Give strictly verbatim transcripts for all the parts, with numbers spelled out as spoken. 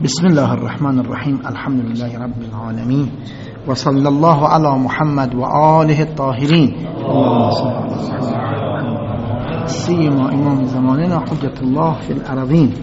بسم الله الرحمن الرحیم. الحمد لله رب العالمین و صلی الله علی محمد و آله الطاهرین. سیما امام زماننا حجت الله فی الارضین.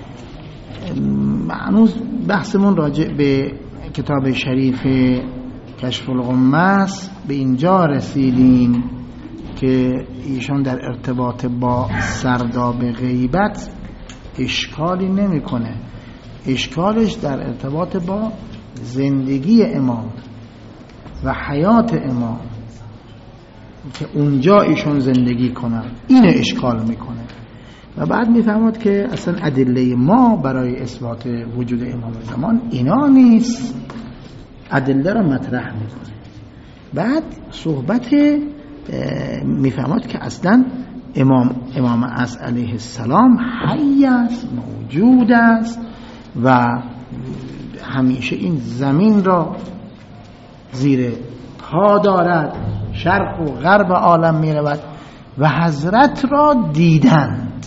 هنوز بحثمون راجع به کتاب شریف کشف الغمه است. به اینجا رسیدیم که ایشان در ارتباط با سرداب غیبت اشکالی نمیکنه. اشکالش در ارتباط با زندگی امام و حیات امام که اونجا ایشون زندگی کنن، این اشکال میکنه. و بعد میفهمد که اصلا ادله ما برای اثبات وجود امام زمان اینا نیست، ادله را مطرح میکنه. بعد صحبت میفهمد که اصلا امام امام عصر علیه السلام حی است، موجود است و همیشه این زمین را زیر پا دارد، شرق و غرب عالم می رود و حضرت را دیدند.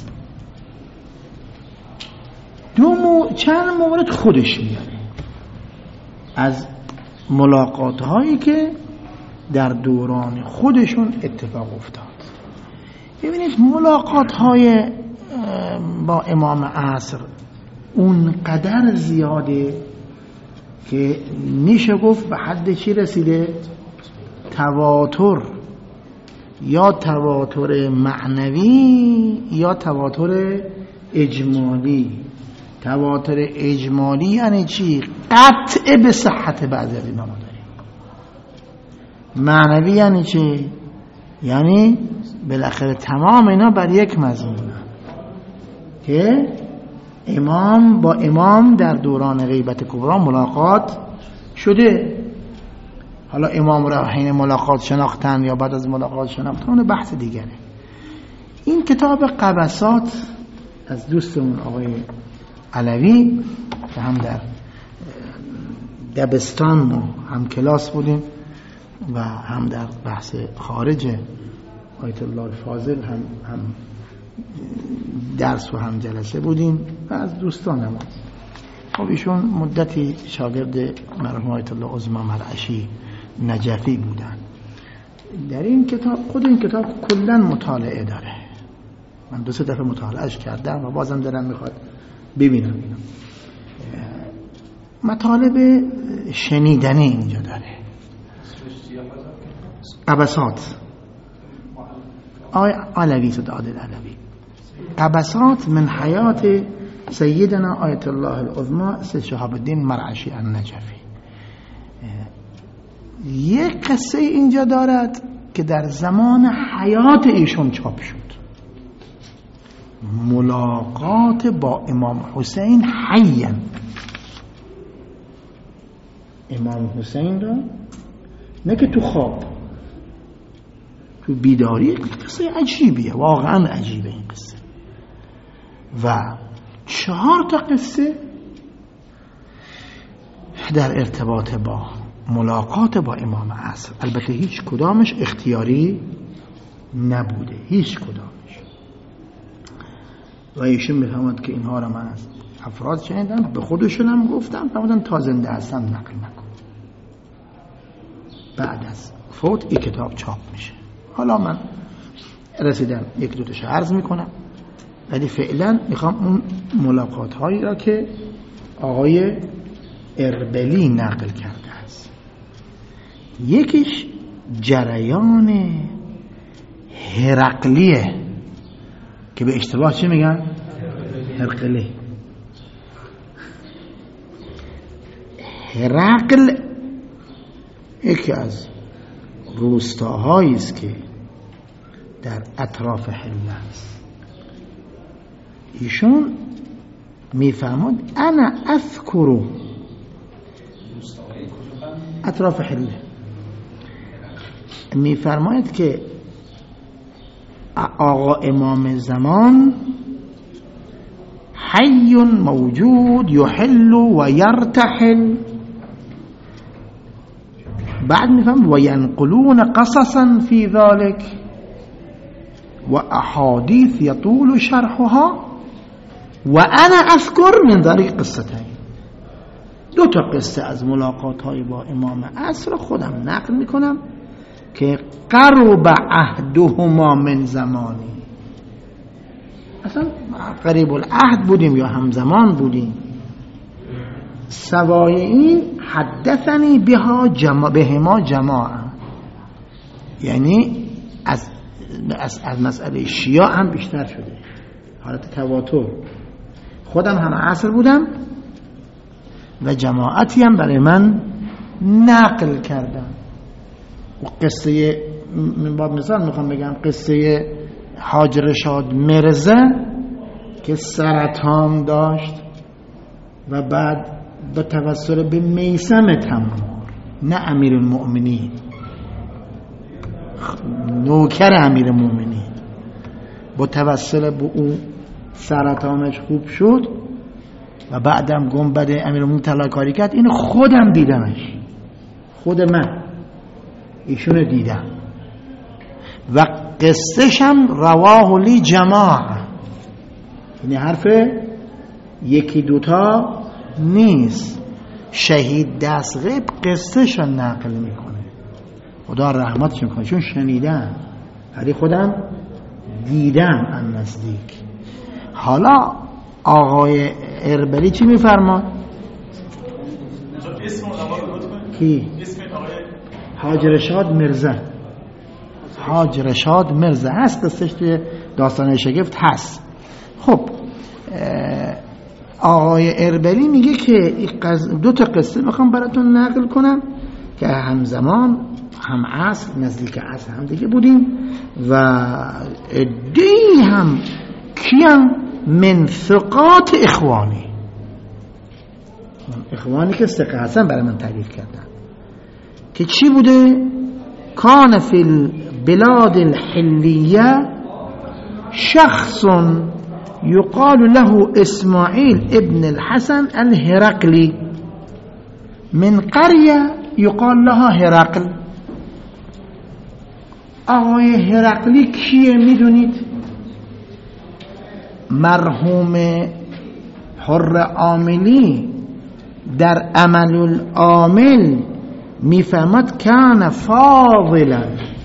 دو مو... چند مورد خودش میاره از ملاقات هایی که در دوران خودشون اتفاق افتاد. ببینید ملاقات های با امام عصر اون قدر زیاده که میشه گفت به حد چی رسیده؟ تواتر، یا تواتر معنوی یا تواتر اجمالی. تواتر اجمالی یعنی چی؟ قطع به صحت بعضی از اینا ما داریم. معنوی یعنی چی؟ یعنی بالاخره تمام اینا بر یک مضمونه که امام با امام در دوران غیبت کبرا ملاقات شده. حالا امام را حین ملاقات شناختن یا بعد از ملاقات شناختن بحث دیگره. این کتاب قبسات از دوستمون آقای علوی که هم در دبستان ما هم کلاس بودیم و هم در بحث خارج آیت الله فاضل هم هم درس و هم جلسه بودیم و از دوستان ما. خب ایشون مدتی شاگرد مرحوم آیت الله عظما مرعشی نجفی بودن. در این کتاب، خود این کتاب کلا مطالعه داره. من دو سه دفعه مطالعهش کردم و بازم دارم میخواد ببینم اینو. مطالب شنیدنی اینجا داره. قبسات آقای علوی صد عادل علوی. قبسات من حیات سیدنا آیت الله العظما سید شهاب الدین مرعشی النجفی. یک قصه اینجا دارد که در زمان حیات ایشون چاپ شد. ملاقات با امام حسین حیاً. امام حسین را نه که تو خواب، تو بیداری. قصه عجیبیه، واقعا عجیبه این قصه. و چهار تا قصه در ارتباط با ملاقات با امام عصر. البته هیچ کدامش اختیاری نبوده، هیچ کدامش. و ایشون میفهمد که اینها را من از افراد شنیدم، به خودشونم گفتم، فرمودن تا زنده هستم نقل نکن. بعد از فوت این کتاب چاپ میشه. حالا من رسیدم یک دو تاش عرض میکنم، ولی فعلا میخوام اون ملاقات هایی را که آقای اربلی نقل کرده است. یکیش جریان هرقلیه که به اشتباه چی میگن؟ هرقلی. هرقل یکی از روستاهایی است که در اطراف حلب است. ایشون میفهمد انا اذکر اطراف حلب، میفرماید که آقا امام زمان حی موجود یحل و یرتحل. بعد میفهم و ینقلون قصصا فی ذلك و احادیث یطول شرحها و انا اذکر من ذلك قصتين. دو تا قصه از ملاقات های با امام عصر خودم نقل میکنم که قرب عهدهما من زمانی، اصلا قریب العهد بودیم یا همزمان بودیم. سوای این حدثنی بها جماع بهما جماعه، یعنی از از, از مسئله شیعه هم بیشتر شده، حالت تواتر. خودم هم عصر بودم و جماعتی هم برای من نقل کردم. و قصه من با مثال میخوام بگم، قصه حاج رشاد مرزا که سرطان داشت و بعد به توسل به میثم تمور، نه امیر المؤمنین، نوکر امیر المؤمنین، با توسل به اون سرطانش خوب شد و بعدم گنبد امیر المؤمنین طلاکاری کرد. اینو خودم دیدمش، خود من ایشونو دیدم و قصهشم رواه لی جماعه، یعنی حرف یکی دوتا نیست. شهید دستغیب قصهشو نقل میکنه، خدا رحمتش میکنه، چون شنیدم، ولی خودم دیدم ان نزدیک. حالا آقای اربلی چی میفرما؟ اسم کی؟ اسم آقای حاج رشاد مرزا. حاج رشاد مرزا هست، قصهش توی داستان شگفت هست. خب آقای اربلی میگه که دو تا قصه میخوام براتون نقل کنم که همزمان هم عصر، نزدیک عصر هم دیگه بودیم و ادهی هم کیم من ثقات اخوانی، اخوانی که ثقه هستن برای من تعریف کردن که چی بوده. کان فی البلاد الحلیه شخص یقال له اسماعیل ابن الحسن الهرقلی من قرية یقال لها هرقل. آقای هرقلی کیه میدونید؟ مرحوم حر عاملی در عمل العامل میفهمد کان فاضلا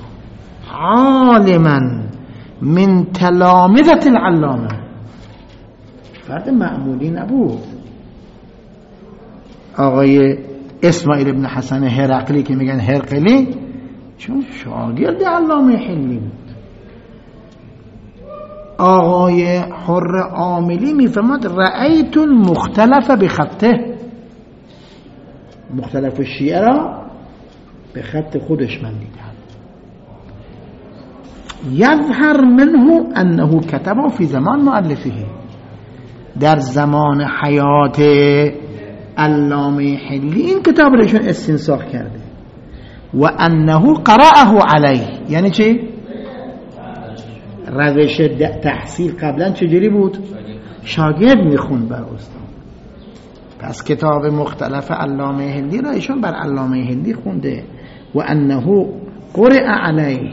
عالما من تلامذة العلامه، فرد معمولی نبود. آقای اسماعیل ابن حسن هرقلی که میگن هرقلی، چون شاگرد علامه حلی بود. آقای حر عاملی میفهمد رأیت المختلف بخطه، مختلف شیعه را به خط خودش من دیدم. یظهر منه انه کتبه فی زمان مؤلفه، در زمان حیات علامه حلی این کتاب رو ایشون استنساخ کرده. و انه قرأه علیه، یعنی چی؟ روش تحصیل قبلا چجوری بود؟ شاگرد میخوند بر استاد. پس کتاب مختلف علامه حلی را ایشون بر علامه حلی خونده. و انه قرأ علیه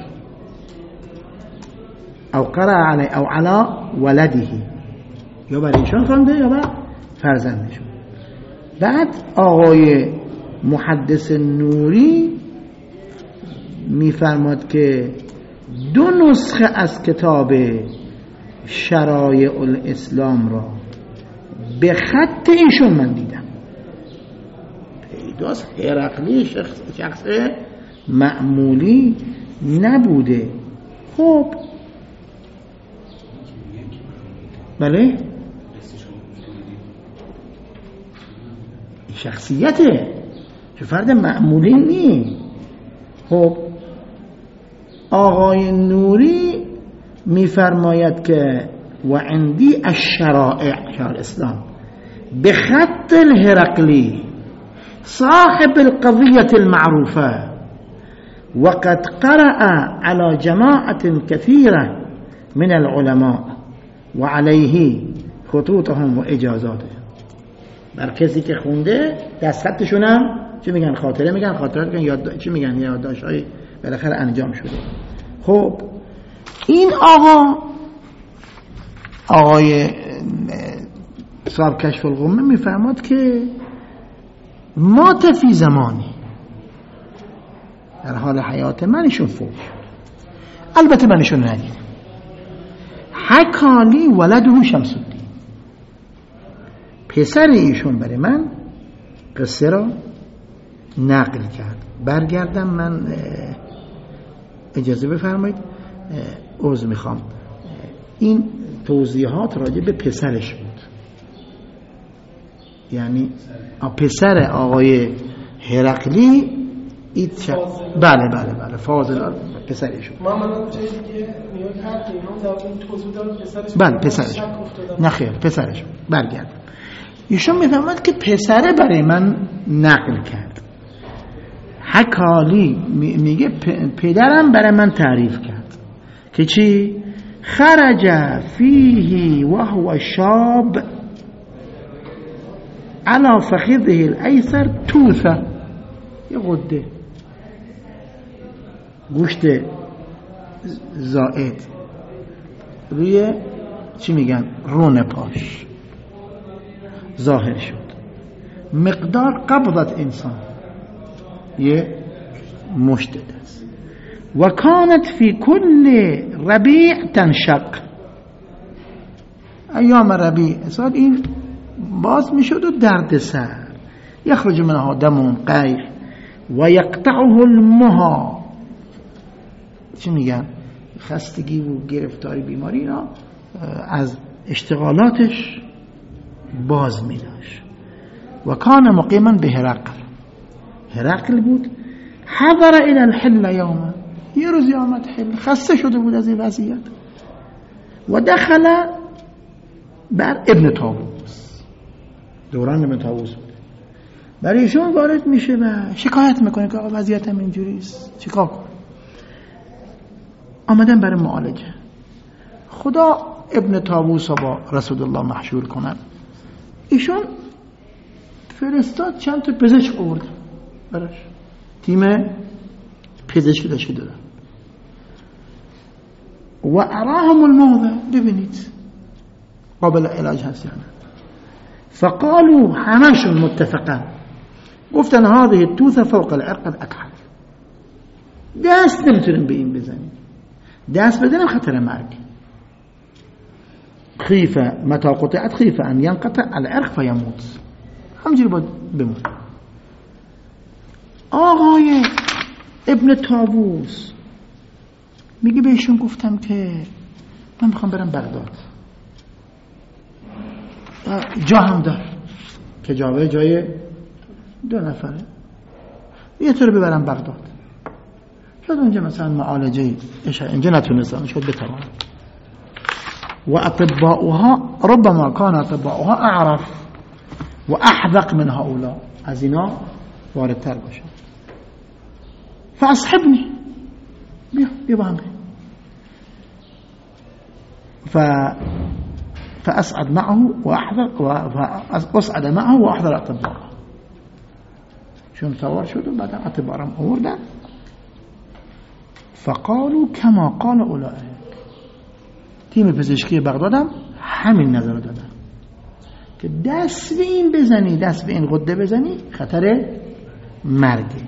او قرأ علیه او علی ولده، یا برای ایشان خونده یا برای فرزندشون. بعد آقای محدث نوری میفرماد که دو نسخه از کتاب شرایع الاسلام را به خط ایشون من دیدم. پیداست هرقلی شخص, شخص معمولی نبوده. خب بله، شخصیته، چه فرد معمولی نی. خب آقای نوری میفرماید که و عندی الشرائع شرع الاسلام به خط الهرقلی صاحب القضية المعروفة وقد قرأ على جماعة كثيرة من العلماء وعليه خطوطهم و اجازاتهم. بر کسی که خونده دست خطشون هم چی میگن؟ خاطره میگن، خاطرات میگن، یاد چی میگن؟ یادداشت‌های بالاخره انجام شده. خب این آقا آقای صاحب کشف الغمه میفرماد که مات فی زمانی، در حال حیات من ایشون فوت شد. البته من ایشون ندیدم. حکالی ولده شمس الدین، پسر ایشون برای من قصه را نقل کرد. برگردم، من اجازه بفرمایید عذر میخوام، این توضیحات راجع به پسرش بود، یعنی پسر آقای هرقلی ایت بله بله بله فاضل پسرش بود. محمد جای دیگه میاد حرف اینا در اون توضیح داد پسرش. بله پسرش. نه خیر پسرش. برگرد. ایشون میفهمد که پسره برای من نقل کرد. حکالی میگه پدرم برای من تعریف کرد که چی؟ خرج فیه و هو شاب على فخذه الایسر توثه، یه غده گوشت زائد روی چی میگن رون پاش ظاهر شد، مقدار قبضت انسان، یه مشت دست. و کانت فی کل ربیع تنشق، ایام ربیع سال این باز میشد و درد سر، یخرج منها دم قیح و یقطعه المها، چی میگن خستگی و گرفتاری بیماری اینا از اشتغالاتش باز میداشت. و کان مقیما به هرقل، هرقل بود. حضر الى الحل یوما، یه روزی آمد حل، خسته شده بود از این وضعیت. و دخل بر ابن طاووس، دوران ابن طاووس بود، برای ایشون وارد میشه و شکایت میکنه که آقا وضعیتم اینجوریست، چیکار کنم؟ آمدن برای معالجه. خدا ابن طاووس با رسول الله محشور کنن. ایشون فرستاد چند تا پزشک آورد براش، تیم پزشکی داشته دارن. و اراهم الموضع، ببینید قابل علاج هست یا نه. فقالوا همشون متفقا گفتن هذه التوثه فوق العرق الاكحل، دست نمیتونیم به این بزنیم، دست بزنیم خطر مرگ. خیف متى قطعت خیف ان ينقطع العرق فيموت، همجوری باید بمون. آقای ابن طاووس میگه بهشون گفتم که من میخوام برم بغداد، جا هم دار که جاوه جای دو نفره، یه طور ببرم بغداد، شاید اونجا مثلا معالجه اینجا نتونستم، شاید بتوانم. و اطباؤها ربما كان اطباؤها اعرف و احذق من هؤلاء، از اینا واردتر باشن. فاصحبني، بیا بیا با هم بریم. ف فاسعد معه واحذق واصعد معه واحذر اطباء. شون سوار شد و بعد اطباء آوردن. فقالوا كما قال اولئك، تیم پزشکی بغدادم همین نظر دادن که دست به این بزنی، دست به این غده بزنی خطر مرگه.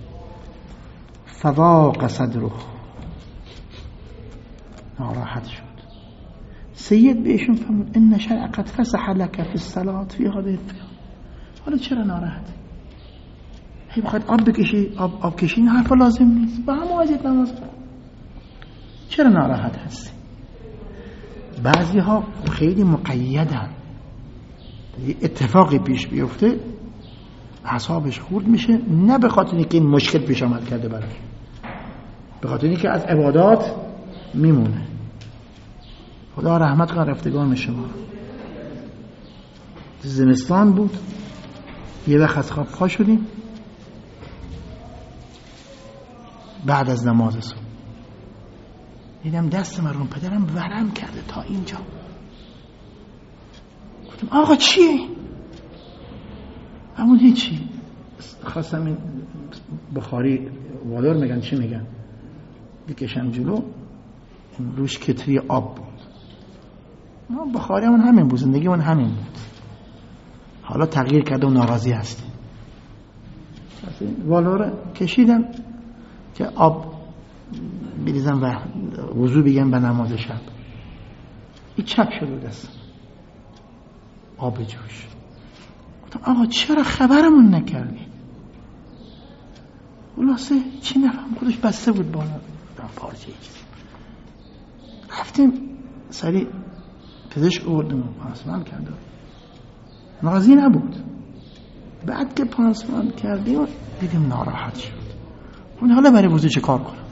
فضاق صدره، ناراحت شد. سید بهشون فرمود ان شرع قد فسح لك في الصلاه في هذه الثياب. حالا چرا ناراحتی؟ هی بخواد آب بکشی، آب آب کشی این حرف لازم نیست، با هم واجب نماز کن. چرا ناراحت هستی؟ بعضی ها خیلی مقیدن، اتفاقی پیش بیفته اعصابش خورد میشه، نه به خاطر اینکه این مشکل پیش آمد کرده براش، به خاطر اینکه از عبادات میمونه. خدا رحمت کنه رفتگان شما. زمستان بود، یه وقت از خواب پا شدیم بعد از نماز صبح، دیدم دست مرحوم پدرم ورم کرده تا اینجا. گفتم آقا چیه؟ همون هیچی، خواستم این بخاری وادار میگن چی میگن بکشم جلو، روش کتری آب بود. بخاری همون همین بود، زندگی همون همین بود. حالا تغییر کرده و ناراضی هستیم. والا رو کشیدم که آب بریزم و وضو بگم به نماز شب. این چپ شد دستم آب جوش. گفتم آقا چرا خبرمون نکردی؟ خلاصه چی نفهم خودش بسته بود بالا پارچه چیز. رفتیم سریع پزشک آوردیم پانسمان کردم. نازی نبود. بعد که پانسمان کردیم دیدیم ناراحت شد. اون حالا برای وضو چه کار کنم؟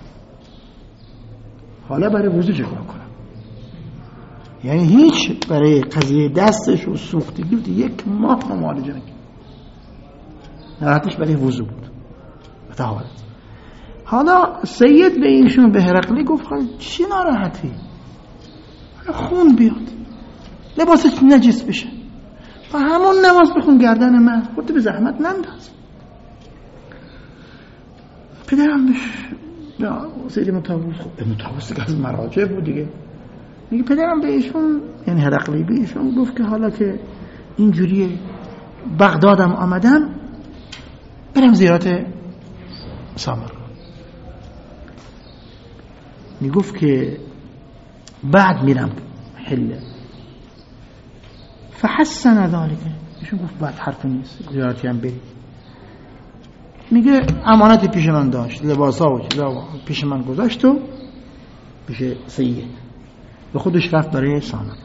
حالا برای وضو چه کار کنم؟ یعنی هیچ برای قضیه دستش و سوختگی بود یک ماه هم معالجه نکرد. ناراحتش برای وضو بود. بتاحالت. حالا سید به ایشون به هرقلی گفت چی ناراحتی؟ خون بیاد لباسش نجس بشه و همون نماز بخون گردن من خودت به زحمت ننداز. پدرم بهش سید متوسط خب متوسط که از مراجع بود دیگه میگه پدرم به ایشون یعنی هرقلی به ایشون گفت که حالا که اینجوری بغدادم آمدم برم زیارت سامر. میگفت که بعد میرم حله فحسن ذلك. ایشون گفت بعد حرف نیست زیارتی هم برید. میگه امانتی پیش من داشت لباسا و چیزا پیش من گذاشت و پیش سید به خودش رفت برای سامر.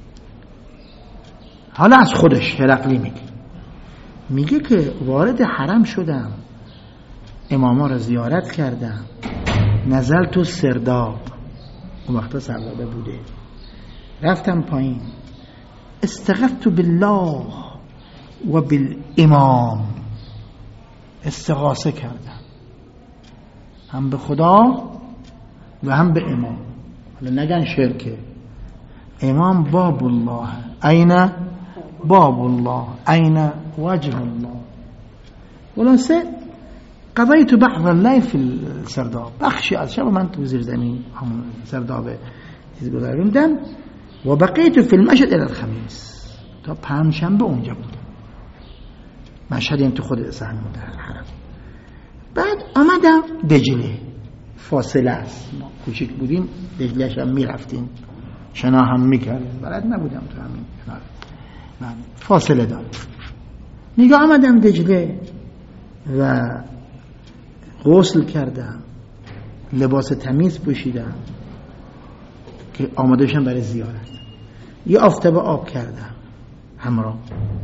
حالا از خودش هرقلی میگه میگه که وارد حرم شدم اماما را زیارت کردم نزل تو سرداب اون وقتا سردابه بوده رفتم پایین استغفت بالله و بالامام استغاثه کردم هم به خدا و هم به امام. حالا نگن شرکه امام باب الله این باب الله این وجه الله. خلاصه قضیت بعض الليل في السرداب بخشی از شب من تو زیر زمین همون سرداب چیز گذاروندم و بقیت فی المشهد الى الخمیس تا پنجشنبه اونجا بودم. مشهد این تو خود صحن حرم. بعد آمدم دجله فاصله است ما کوچیک بودیم دجلهش هم میرفتیم شنا هم میکردیم بلد نبودم تو همین کنار فاصله دار. میگه آمدم دجله و غسل کردم لباس تمیز پوشیدم که آماده شدم برای زیارت. یه آفتابه آب کردم همراه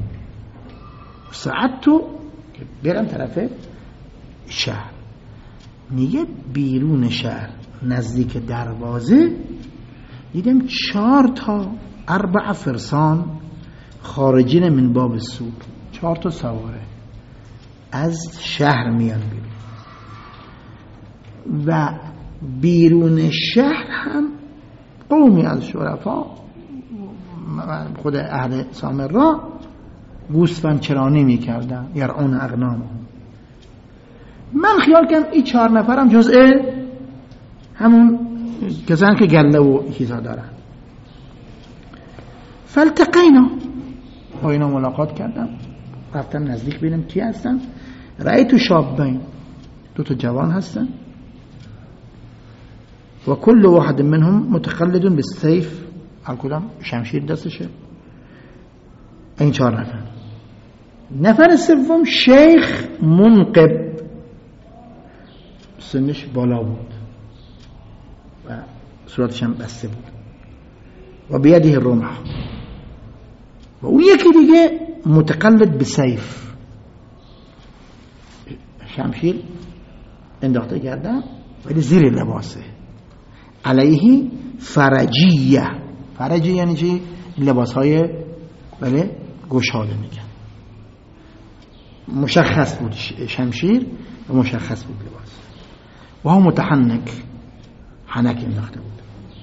ساعت تو که برم طرف شهر. میگه بیرون شهر نزدیک دروازه دیدم چهار تا اربع فرسان خارجین من باب السوق چهار تا سواره از شهر میان بیرون و بیرون شهر هم قومی از شرفا خود اهل سامرا گوسفند چرانی میکردن یرعون اغنام. من خیال کردم این چهار نفرم جزء همون کسانی که گله و چیزا دارن. فالتقینا با اینا ملاقات کردم رفتم نزدیک ببینم کی هستن. رأیت شابین دو تا جوان هستن و کل واحد منهم متقلد بالسيف هر کدام شمشیر دستشه. این چهار نفر. نفر سوم شیخ منقب سنش بالا بود و صورتش هم بسته بود و بیده رمح و اون یکی دیگه متقلد بسیف شمشیر انداخته کردن ولی زیر لباسه علیه فرجیه. فرجیه یعنی چی؟ لباس های بله گشاده میگن. مشخص بود شمشیر و مشخص بود لباس و هم متحنک حنک انداخته بود.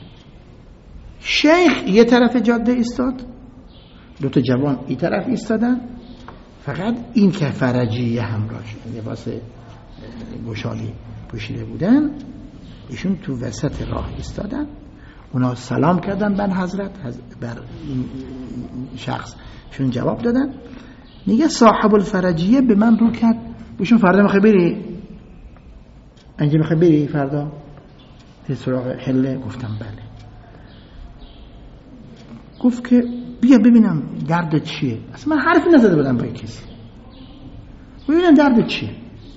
شیخ یه طرف جاده ایستاد دو تا جوان این طرف ایستادن فقط این که فرجیه همراه شد لباس گشادی پوشیده بودن ایشون تو وسط راه ایستادن. اونا سلام کردن بر حضرت بر این شخص شون جواب دادن. میگه صاحب الفرجیه به من رو کرد بوشون فردا میخوای بری؟ انجا میخوای بری فردا؟ به سراغ حله؟ گفتم بله. گفت که بیا ببینم دردت چیه. اصلا من حرفی نزده بودم با کسی، ببینم دردت چیه.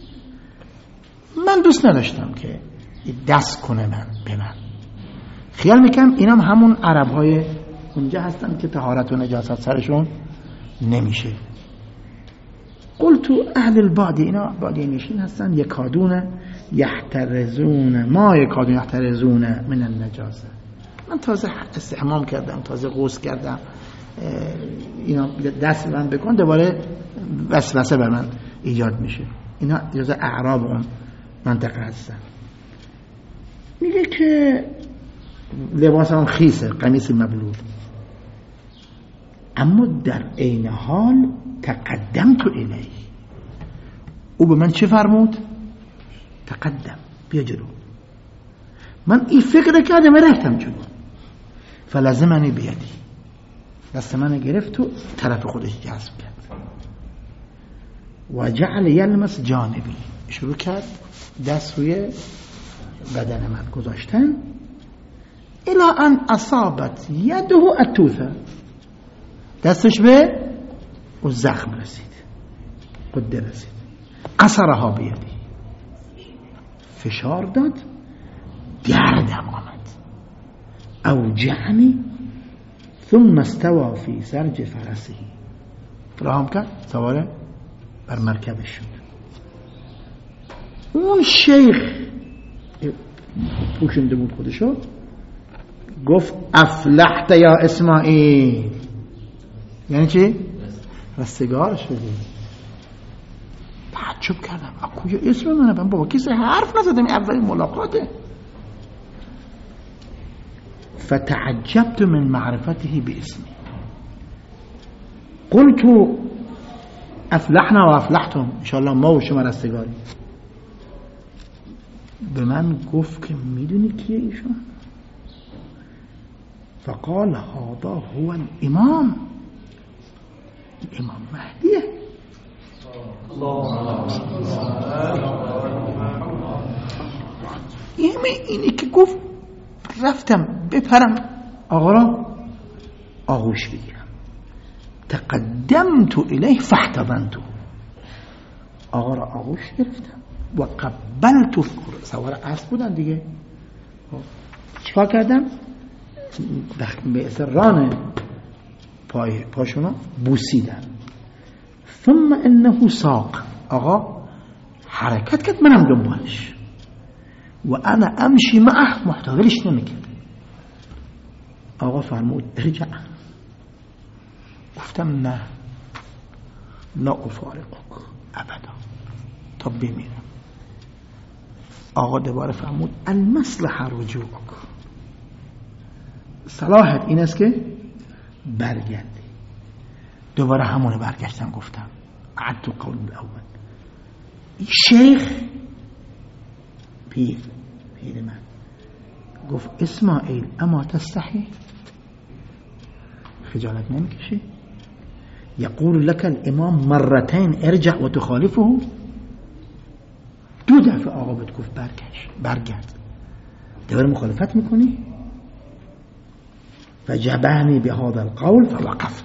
من دوست نداشتم که دست کنه من به من. خیال میکنم اینم همون عرب های اونجا هستن که طهارت و نجاست سرشون نمیشه. قلت اهل البادی، اینا بادی نشین هستن، یکادون یحترزون ما یکادون یحترزون من النجاسه. من تازه استحمام کردم، تازه غسل کردم، اینا دست من بکن دوباره وسوسه بر من ایجاد میشه. اینا جزء اعراب اون منطقه هستن. میگه که لباس هم خیسه، قمیص مبلول، اما در عین حال تقدمت الیه. او به من چه فرمود؟ تقدم، بیا جلو. من این فکر کردم رفتم جلو. فلزمنی بیدی، دست من گرفت و طرف خودش جذب کرد. و جعل یلمس جانبی، شروع کرد دست روی بدن من گذاشتن. الی ان اصابت یده التوثه، دستش به و زخم رسید، قده رسید. اثرها بیدی، فشار داد، گردم آمد. اوجعنی ثم استوى فی سرج فرسه، فراهم کرد، سواره بر مرکبش شد. اون شیخ پوشنده بود خودشو، گفت افلحت یا اسماعیل. یعنی چی؟ رستگار شدی. تعجب کردم، کجا اسم منه؟ من بابا کسی حرف نزدم، اولین ملاقاته. فتعجبت من معرفته باسمي. قلت افلحنا و افلحتم، انشاءالله ما و شما رستگاری. به من گفت که میدونی کیه ایشون؟ فقال هذا هو الامام، امام مهدیه. اینی که گفت رفتم بپرم آقا را آغوش بگیرم. تقدمت الیه فاحتضنته، آقا را آغوش گرفتم و قبلت. سوار اسب بودن دیگه، چیکار کردم؟ به اسران پای پاشونا بوسیدن. ثم انه ساق، آقا حرکت کرد، منم دنبالش. و انا امشی معه، محتویلش نمیکرد. آقا فرمود ارجع. گفتم نه، لا افارقک ابدا، تا بمیرم. آقا دوباره فرمود المصلحه رجوعک، صلاحت این است که برگردی. دوباره همونه برگشتم، گفتم عدت قول الاول. شیخ پیر پیر من گفت اسماعیل اما تستحی، خجالت نمیکشی؟ یقول لك الامام مرتين ارجع و تخالفه. دو دفعه آقا بهت گفت برگشت، برگرد، دوباره مخالفت میکنی؟ فجبهنی به هذا القول فوقفت.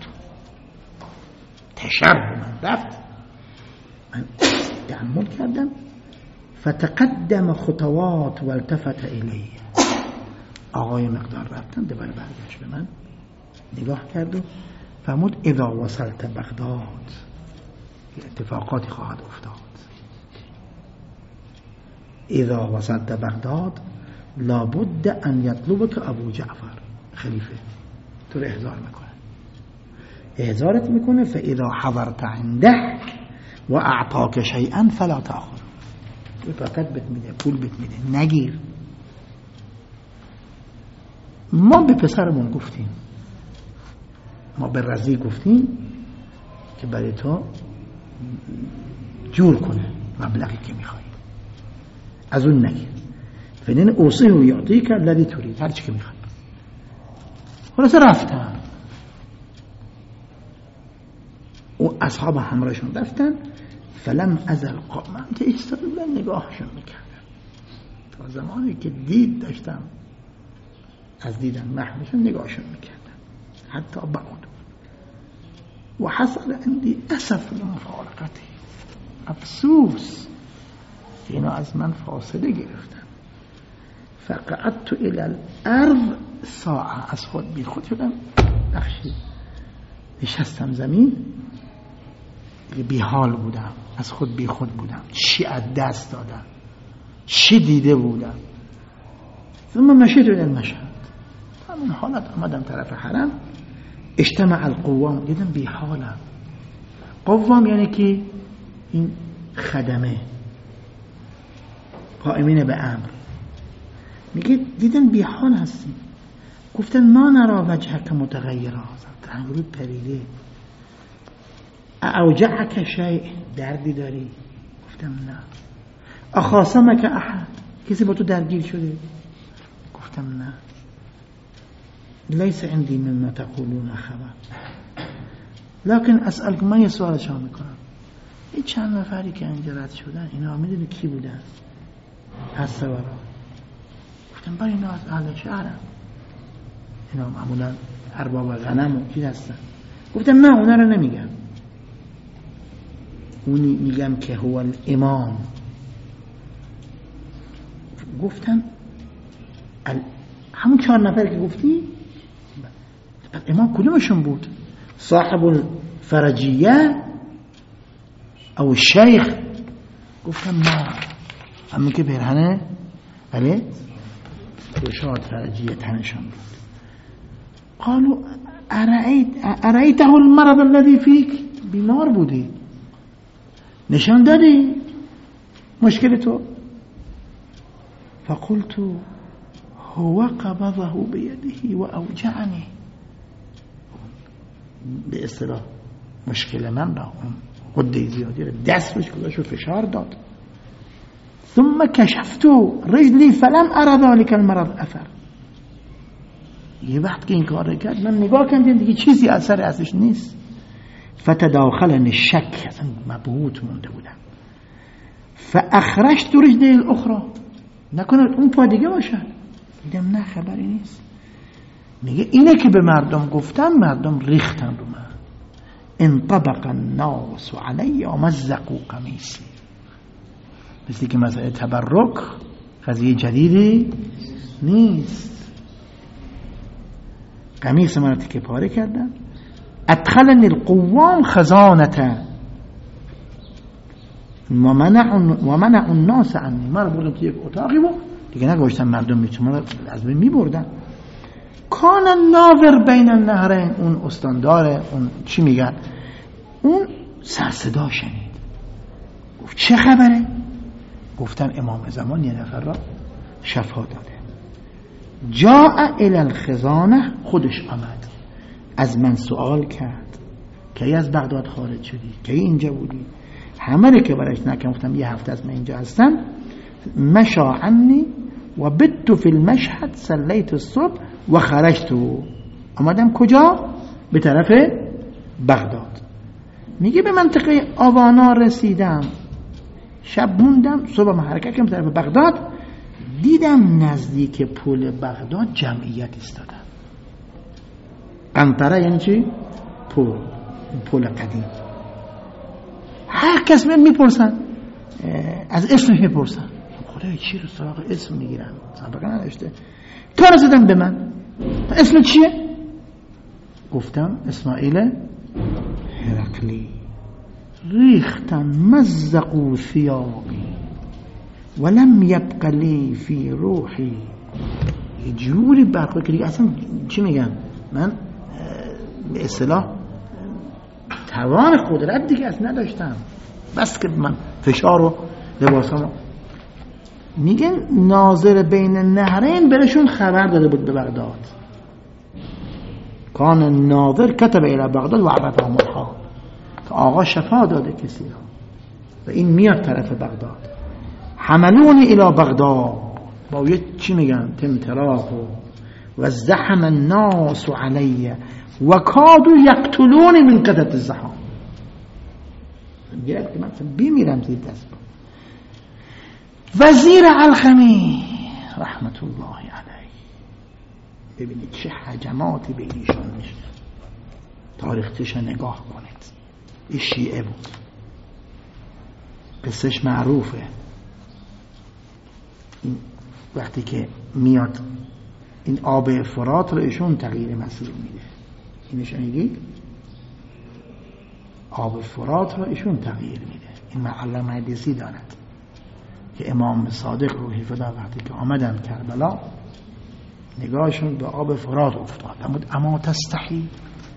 تشرب من رفت، من تأمل کردم. فتقدم خطوات والتفت الیه. آقای مقدار رفتن، دوباره برگشت به من نگاه کرد و فرمود اذا وصلت بغداد، اتفاقاتی خواهد افتاد. اذا وصلت بغداد لابد ان یطلبک ابو جعفر، خلیفه تو رو احضار میکنه، احضارت میکنه. فاذا حضرت عنده و اعطاک شیئا فلا تأخذ، بطاقت بهت میده، پول بهت میده، نگیر. ما به پسرمون گفتیم، ما به رضی گفتیم که برای تو جور کنه مبلغی که میخوایی، از اون نگیر. فنین اوصیه و یعطی که الذی ترید، هر چی که میخوای. خلاصه رفتن و اصحاب همراهشون رفتن. فلم ازل قائما، که ایستاده بودم نگاهشون میکردم تا زمانی که دید داشتم از دیدن محوشون نگاهشون میکردم حتی بعد. و حصل عندي اسف لمفارقته، افسوس که اینا از من فاصله گرفتن. فقعدت الى الارض ساعه، از خود بی خود شدم، بخشی نشستم زمین، بی حال بودم، از خود بی خود بودم، چی از دست دادم، چی دیده بودم. ثم مشيت الى المشهد، همون حالت آمدم طرف حرم. اجتمع القوام، دیدم بی حالم. قوام یعنی که این خدمه قائمین به امر، میگه دیدن بی حال هستی. گفتن ما نرا وجهک متغیرا، رنگت پریده. اوجعک شیء، دردی داری؟ گفتم نه. اخاصمک احد، کسی با تو درگیر شده؟ گفتم نه. لیس عندي مما تقولون خبر، لكن اسألكم، من یه سوال شما میکنم، این چند نفری که اینجا رد شدن اینا میدونی کی بودن؟ از سوارا. گفتم برای اینا از اهل شهرم، اینا معمولا ارباب غنم و چیز هستن. گفتم نه، اونا رو نمیگم، اونی میگم که هو الامام. گفتم ال... همون چهار نفر که گفتی امام کدومشون بود؟ صاحب الفرجیه او الشیخ؟ گفتم نه، همون که برهنه بله گشاد فرجیه تنشون بود. قالوا ارأيت ارأيته المرض الذي فيك، بیمار بودی، نشان دادی مشکل تو؟ فقلت هو قبضه بيده واوجعني، به اصطلاح مشکل من را قده زیادی را دست روش گذاشت و فشار داد. ثم کشفت رجلی فلم ارى ذلك المرض اثر، یه وقت که این کار کرد من نگاه کردم دیگه چیزی اثر ازش نیست. فتداخلني الشك، اصلا مبهوت مونده بودم. فاخرجت رجلی الاخرى، نکنه اون پا دیگه باشه. دیدم نه، خبری نیست. میگه اینه که به مردم گفتم، مردم ریختن رو من. انطبق الناس علی و مزقوا قمیصی، مثل که مسئله تبرک قضیه جدیدی نیست. قمیص من رو تکه پاره کردن. ادخلنی القوام خزانته و منع الناس عنی، من رو بردم توی یک اتاقی بود دیگه، نگوشتن مردم میتونن من از بین میبردن. کان الناظر بین النهرین، اون استاندار، اون چی میگن، اون سرصدا شنید، گفت چه خبره؟ گفتن امام زمان یه نفر را شفا داده. جاء الی الخزانه، خودش آمد از من سوال کرد کی از بغداد خارج شدی، کی اینجا بودی، همه رو که برش نکردم. گفتم یه هفته از من اینجا هستم. مشا عنی و بت فی المشهد، صلیت الصبح و خرجت، آمدم کجا؟ به طرف بغداد. میگه به منطقه آوانا رسیدم، شب موندم، صبح حرکت کردم طرف بغداد. دیدم نزدیک پل بغداد جمعیت ایستادن. قنطره یعنی چی؟ پل، پل قدیم. هر کس من میپرسن، از اسمش میپرسن، خدای چی رو سراغ اسم میگیرن، سابقه نداشته. تا رسیدم به من، اسم چیه؟ گفتم اسماعیل هرقلی. ریختن مزقوا ثیابی ولم یبق لی فی روحی، یه جوری برخورد که دیگه اصلا چی میگن، من به اصطلاح توان قدرت دیگه اصلا نداشتم، بس که من فشار و لباسامو. میگن ناظر بین النهرین برشون خبر داده بود به بغداد. کان الناظر کتب الى بغداد و عرفهم الحال، که آقا شفا داده کسی را و این میاد طرف بغداد. حملونی الى بغداد، با یه چی میگن تمتراق و و زحم الناس علی و کادو یقتلونی من قدرت الزحام. گرفت که من بمیرم زیر دست. وزیر علقمی رحمت الله علیه، ببینید چه حجماتی به ایشون میشه. تاریخش نگاه کنید. این شیعه بود، قصهش معروفه. این وقتی که میاد این آب فرات رو ایشون تغییر مسیر میده. اینش میگید آب فرات رو ایشون تغییر میده. این معلم حدیثی دارد که امام صادق روحی فدا وقتی که آمدن کربلا نگاهشون به آب فرات افتاد. اما تستحی،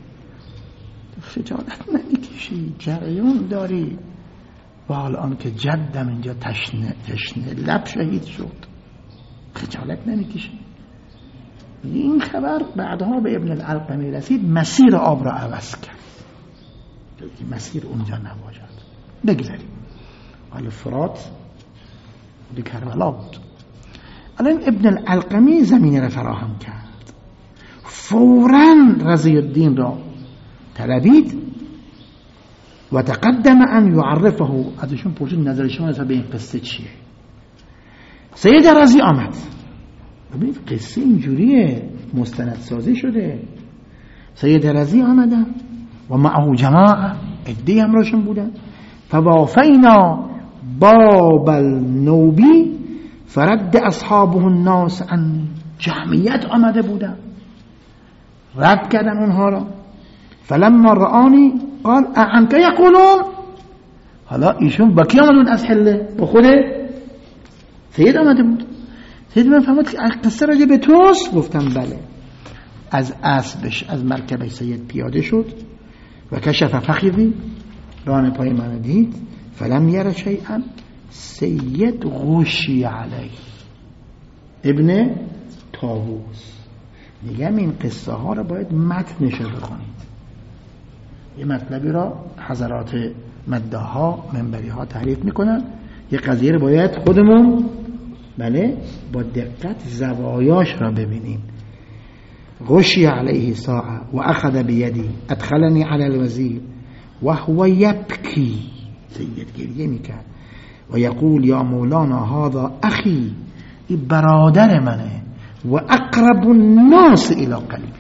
خجالت نمیکشی، جریان داری. و الان که جدم اینجا تشنه تشنه لب شهید شد، خجالت نمیکشی. این خبر بعدها به ابن العلقمی رسید، مسیر آب را عوض کرد. مسیر اونجا نباشد. بگذاریم حالا فرات به کربلا بود. الان ابن العلقمی زمینه را فراهم کرد. فوراً رضی الدین را طلبید و تقدم ان یعرفه. ازشون پرسید نظر شما نسبت به این قصه چیه؟ سید رضی آمد. ببینید قصه اینجوریه، مستند سازی شده. سید رضی آمدن و معه جماعه، عده همراهشون بودن. فوافینا باب النوبی فرد اصحابه الناس عنی. جمعیت آمده بودن، رد کردن اونها را. فلما رآنی قال اعنک یقولون. حالا ایشون با کی آمدون از حله؟ با خود سید آمده بود. سید من فهمد که قصه راجع به توست. گفتم بله. از اسبش از مرکب سید پیاده شد و کشف فخذی، ران پای من دید. فلم یره شیئا. سید غشی علیه. ابن طاووس. میگم این قصه ها رو باید متنش بخونید. یه مطلبی را حضرات مداها منبری ها تعریف میکنن، یه قضیه رو باید خودمون بله با دقت زوایاش را ببینیم. غشی علیه ساعه و اخذ بیدی ادخلنی علی الوزیر و هو یبکی. سید گریه میکرد و یقول یا مولانا هذا اخی، این برادر منه و اقرب الناس الى قلبی.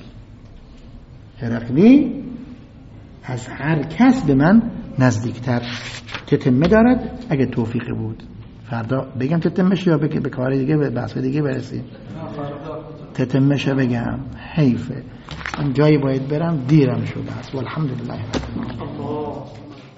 هرقلی از هر کس به من نزدیکتر. تتمه دارد اگه توفیقی بود. فردا بگم تتمش یا بگم به کار دیگه به بحث دیگه برسیم؟ تتمش بگم حیفه. من جایی باید برم دیرم شده است. والحمدلله رب العالمین.